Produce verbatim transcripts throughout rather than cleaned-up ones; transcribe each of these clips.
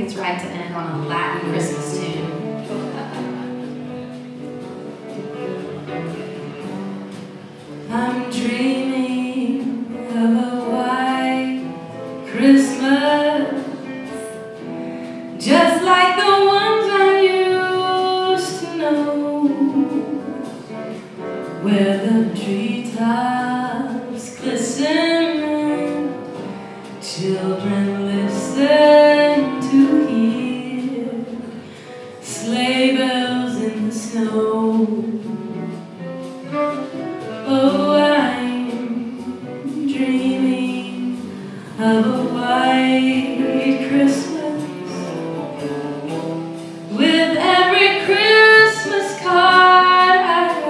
it's right to end on a Latin Christmas tune. I'm dreaming of a white Christmas, just like the ones I used to know, where the treetops glisten and children listen to hear sleigh bells in the snow. Oh, I'm dreaming of a white Christmas, with every Christmas card I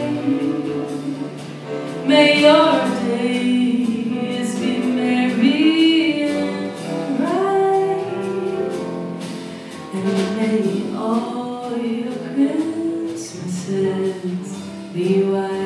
write. May your days be merry and bright, and may all your Christmases be white.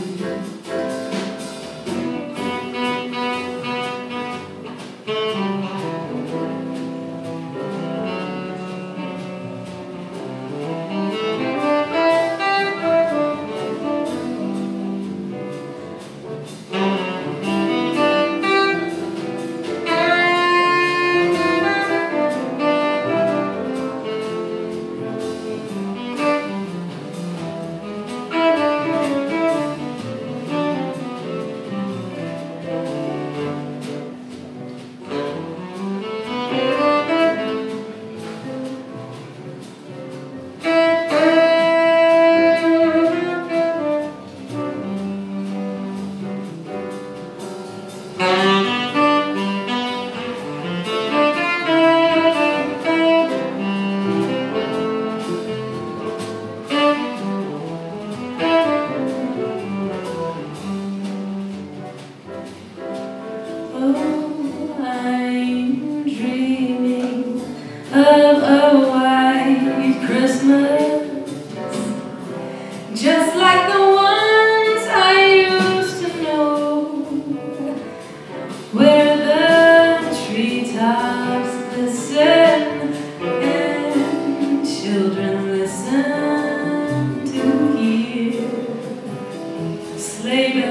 Oh, I'm dreaming of a white Christmas, just like the ones I used to know, where the treetops glisten and children listen to hear sleigh bells